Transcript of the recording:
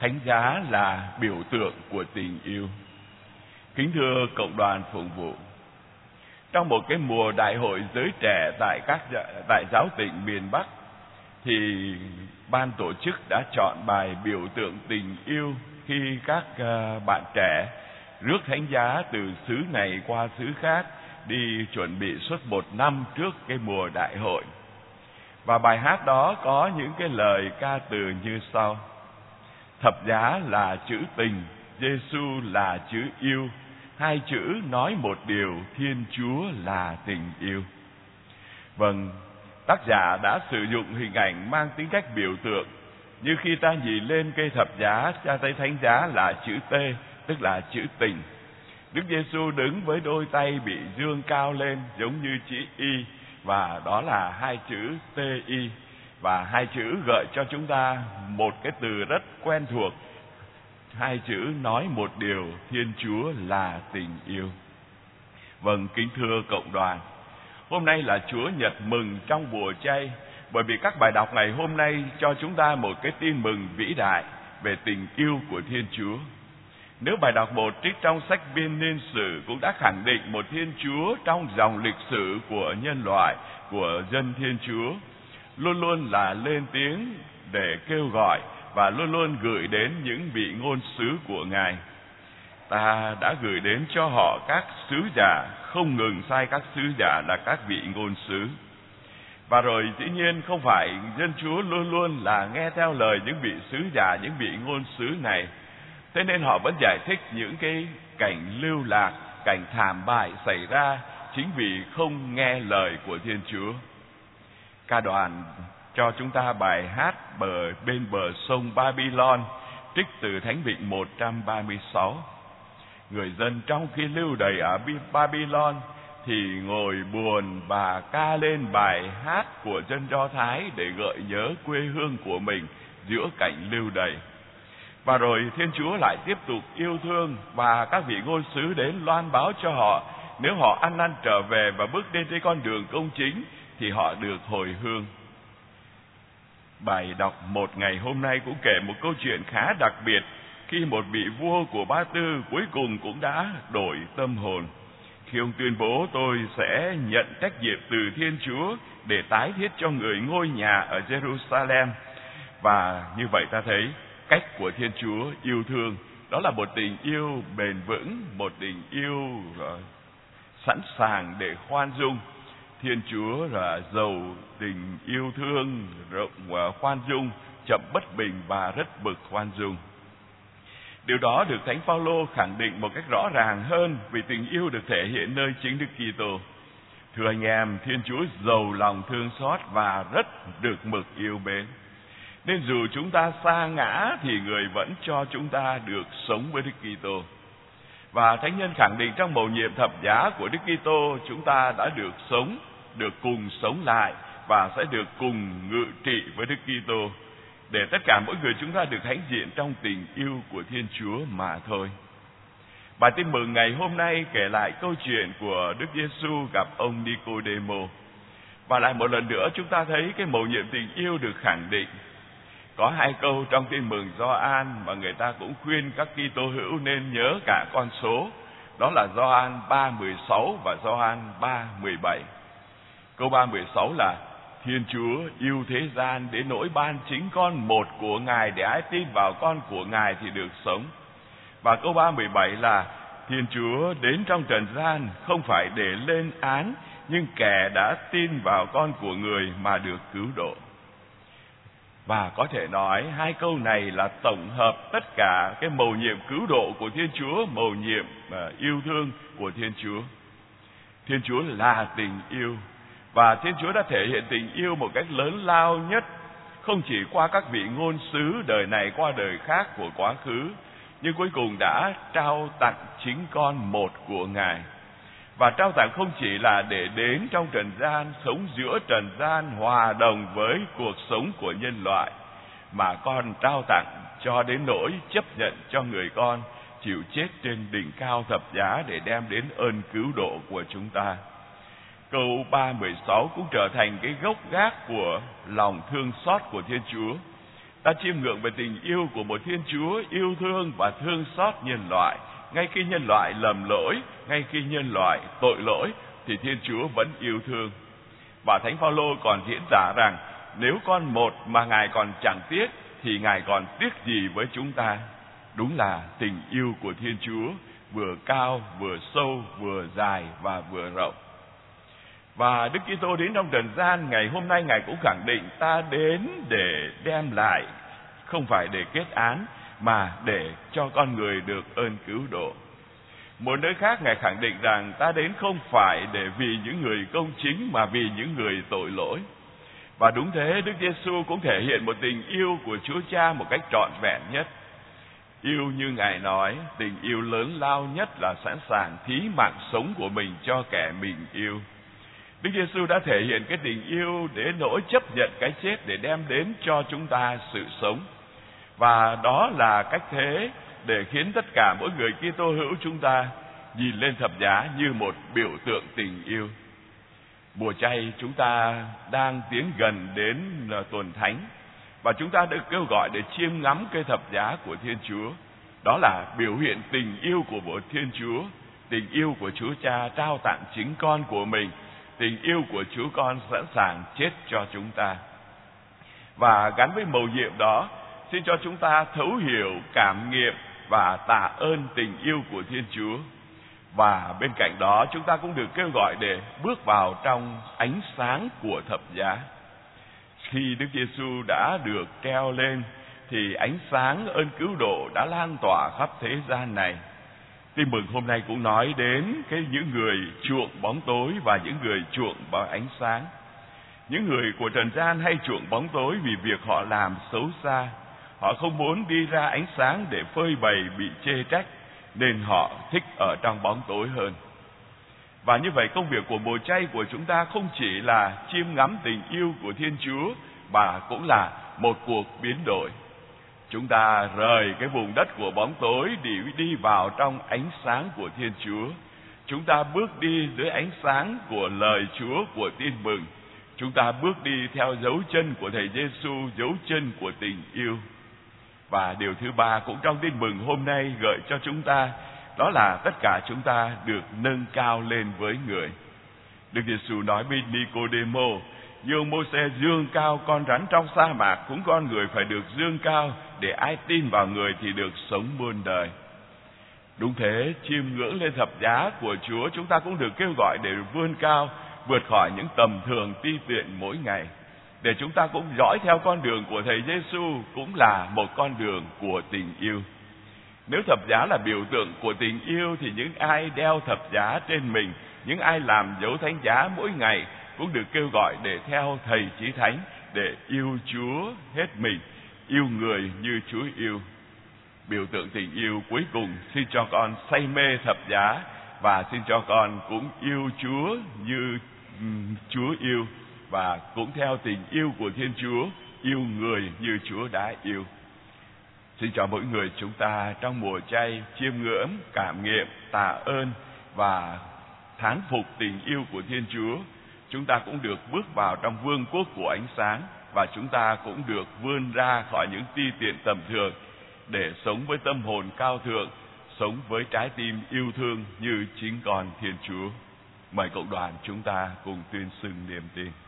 thánh giá là biểu tượng của tình yêu. Kính thưa cộng đoàn phụng vụ, trong một cái mùa đại hội giới trẻ tại giáo tỉnh miền Bắc, thì ban tổ chức đã chọn bài biểu tượng tình yêu khi các bạn trẻ rước thánh giá từ xứ này qua xứ khác đi chuẩn bị suốt một năm trước cái mùa đại hội. Và bài hát đó có những cái lời ca từ như sau: thập giá là chữ tình, Giêsu là chữ yêu, hai chữ nói một điều, Thiên Chúa là tình yêu. Vâng, tác giả đã sử dụng hình ảnh mang tính cách biểu tượng, như khi ta nhìn lên cây thập giá, ta thấy thánh giá là chữ T, tức là chữ tình. Đức Giêsu đứng với đôi tay bị dương cao lên giống như chữ Y, và đó là hai chữ TI. Và hai chữ gợi cho chúng ta một cái từ rất quen thuộc. Hai chữ nói một điều, Thiên Chúa là tình yêu. Vâng, kính thưa cộng đoàn, hôm nay là Chúa Nhật mừng trong mùa chay, bởi vì các bài đọc ngày hôm nay cho chúng ta một cái tin mừng vĩ đại về tình yêu của Thiên Chúa. Nếu bài đọc một trích trong sách Biên Niên Sử cũng đã khẳng định một Thiên Chúa trong dòng lịch sử của nhân loại, của dân Thiên Chúa, luôn luôn là lên tiếng để kêu gọi và luôn luôn gửi đến những vị ngôn sứ của Ngài. Ta đã gửi đến cho họ các sứ giả, không ngừng sai các sứ giả là các vị ngôn sứ. Và rồi dĩ nhiên không phải dân Chúa luôn luôn là nghe theo lời những vị sứ giả, những vị ngôn sứ này. Thế nên họ vẫn giải thích những cái cảnh lưu lạc, cảnh thảm bại xảy ra chính vì không nghe lời của Thiên Chúa. Ca đoàn cho chúng ta bài hát bên bờ sông Babylon, trích từ Thánh Vịnh 136. Người dân trong khi lưu đày ở Babylon thì ngồi buồn và ca lên bài hát của dân Do Thái để gợi nhớ quê hương của mình giữa cảnh lưu đày. Và rồi Thiên Chúa lại tiếp tục yêu thương, và các vị ngôn sứ đến loan báo cho họ, nếu họ ăn năn trở về và bước lên trên con đường công chính thì họ được hồi hương. Bài đọc một ngày hôm nay cũng kể một câu chuyện khá đặc biệt, khi một vị vua của Ba Tư cuối cùng cũng đã đổi tâm hồn, khi ông tuyên bố tôi sẽ nhận trách nhiệm từ Thiên Chúa để tái thiết cho người ngôi nhà ở Jerusalem. Và như vậy ta thấy cách của Thiên Chúa yêu thương đó là một tình yêu bền vững, một tình yêu sẵn sàng để khoan dung. Thiên Chúa là giàu tình yêu thương, rộng và khoan dung, chậm bất bình và rất bực khoan dung. Điều đó được Thánh Phaolô khẳng định một cách rõ ràng hơn, vì tình yêu được thể hiện nơi chính Đức Kitô. Thưa anh em, Thiên Chúa giàu lòng thương xót và rất được mực yêu mến. Nên dù chúng ta sa ngã thì Người vẫn cho chúng ta được sống với Đức Kitô. Và Thánh Nhân khẳng định trong mầu nhiệm thập giá của Đức Kitô, chúng ta đã được sống, được cùng sống lại và sẽ được cùng ngự trị với Đức Kitô, để tất cả mỗi người chúng ta được hãnh diện trong tình yêu của Thiên Chúa mà thôi. Bài tin mừng ngày hôm nay kể lại câu chuyện của Đức Giêsu gặp ông Nicôđêmô. Và lại một lần nữa chúng ta thấy cái mầu nhiệm tình yêu được khẳng định. Có hai câu trong tin mừng Gioan mà người ta cũng khuyên các Kitô hữu nên nhớ cả con số. Đó là Gioan 3:16 và Gioan 3:17. Câu 3:16 là Thiên Chúa yêu thế gian đến nỗi ban chính con một của Ngài, để ai tin vào con của Ngài thì được sống. Và câu 3:17 là Thiên Chúa đến trong trần gian không phải để lên án, nhưng kẻ đã tin vào con của Người mà được cứu độ. Và có thể nói hai câu này là tổng hợp tất cả cái mầu nhiệm cứu độ của Thiên Chúa, mầu nhiệm yêu thương của Thiên Chúa. Thiên Chúa là tình yêu, và Thiên Chúa đã thể hiện tình yêu một cách lớn lao nhất, không chỉ qua các vị ngôn sứ đời này qua đời khác của quá khứ, nhưng cuối cùng đã trao tặng chính con một của Ngài. Và trao tặng không chỉ là để đến trong trần gian, sống giữa trần gian, hòa đồng với cuộc sống của nhân loại, mà con trao tặng cho đến nỗi chấp nhận cho người con chịu chết trên đỉnh cao thập giá để đem đến ơn cứu độ của chúng ta. Câu 3:16 cũng trở thành cái gốc gác của lòng thương xót của Thiên Chúa. Ta chiêm ngưỡng về tình yêu của một Thiên Chúa yêu thương và thương xót nhân loại. Ngay khi nhân loại lầm lỗi, ngay khi nhân loại tội lỗi, thì Thiên Chúa vẫn yêu thương. Và Thánh Phaolô còn diễn tả rằng, nếu con một mà Ngài còn chẳng tiếc, thì Ngài còn tiếc gì với chúng ta? Đúng là tình yêu của Thiên Chúa vừa cao, vừa sâu, vừa dài và vừa rộng. Và Đức Kitô đến trong trần gian ngày hôm nay, Ngài cũng khẳng định ta đến để đem lại, không phải để kết án, mà để cho con người được ơn cứu độ. Một nơi khác Ngài khẳng định rằng ta đến không phải để vì những người công chính, mà vì những người tội lỗi. Và đúng thế, Đức Giêsu cũng thể hiện một tình yêu của Chúa Cha một cách trọn vẹn nhất. Yêu như Ngài nói, tình yêu lớn lao nhất là sẵn sàng thí mạng sống của mình cho kẻ mình yêu. Đức Giêsu đã thể hiện cái tình yêu đến nỗi chấp nhận cái chết để đem đến cho chúng ta sự sống. Và đó là cách thế để khiến tất cả mỗi người Kitô hữu chúng ta nhìn lên thập giá như một biểu tượng tình yêu. Mùa chay chúng ta đang tiến gần đến tuần thánh, và chúng ta được kêu gọi để chiêm ngắm cây thập giá của Thiên Chúa. Đó là biểu hiện tình yêu của một Thiên Chúa, tình yêu của Chúa Cha trao tặng chính con của mình, tình yêu của Chúa Con sẵn sàng chết cho chúng ta. Và gắn với mầu nhiệm đó, xin cho chúng ta thấu hiểu, cảm nghiệm và tạ ơn tình yêu của Thiên Chúa. Và bên cạnh đó, chúng ta cũng được kêu gọi để bước vào trong ánh sáng của thập giá. Khi Đức Giêsu đã được treo lên, thì ánh sáng ơn cứu độ đã lan tỏa khắp thế gian này. Tin mừng hôm nay cũng nói đến những người chuộng bóng tối và những người chuộng vào ánh sáng. Những người của trần gian hay chuộng bóng tối vì việc họ làm xấu xa. Họ không muốn đi ra ánh sáng để phơi bày bị chê trách, nên họ thích ở trong bóng tối hơn. Và như vậy, công việc của mùa chay của chúng ta không chỉ là chiêm ngắm tình yêu của Thiên Chúa, mà cũng là một cuộc biến đổi. Chúng ta rời cái vùng đất của bóng tối để đi vào trong ánh sáng của Thiên Chúa. Chúng ta bước đi dưới ánh sáng của lời Chúa, của tin mừng. Chúng ta bước đi theo dấu chân của Thầy Giêsu, dấu chân của tình yêu. Và điều thứ ba cũng trong tin mừng hôm nay gợi cho chúng ta, đó là tất cả chúng ta được nâng cao lên với người. Đức Giêsu nói với Nicôđêmô, như ông Mô-sê dương cao con rắn trong sa mạc, cũng con người phải được dương cao, để ai tin vào người thì được sống muôn đời. Đúng thế, chiêm ngưỡng lên thập giá của Chúa, chúng ta cũng được kêu gọi để vươn cao, vượt khỏi những tầm thường ti tiện mỗi ngày, để chúng ta cũng dõi theo con đường của Thầy Giêsu, cũng là một con đường của tình yêu. Nếu thập giá là biểu tượng của tình yêu, thì những ai đeo thập giá trên mình, những ai làm dấu thánh giá mỗi ngày, cũng được kêu gọi để theo Thầy Chí Thánh, để yêu Chúa hết mình, yêu người như Chúa yêu. Biểu tượng tình yêu cuối cùng, xin cho con say mê thập giá, và xin cho con cũng yêu Chúa như Chúa yêu, và cũng theo tình yêu của Thiên Chúa, yêu người như Chúa đã yêu. Xin cho mỗi người chúng ta trong mùa chay chiêm ngưỡng, cảm nghiệm, tạ ơn và thán phục tình yêu của Thiên Chúa. Chúng ta cũng được bước vào trong vương quốc của ánh sáng, và chúng ta cũng được vươn ra khỏi những ti tiện tầm thường để sống với tâm hồn cao thượng, sống với trái tim yêu thương như chính con Thiên Chúa. Mời cộng đoàn chúng ta cùng tuyên xưng niềm tin.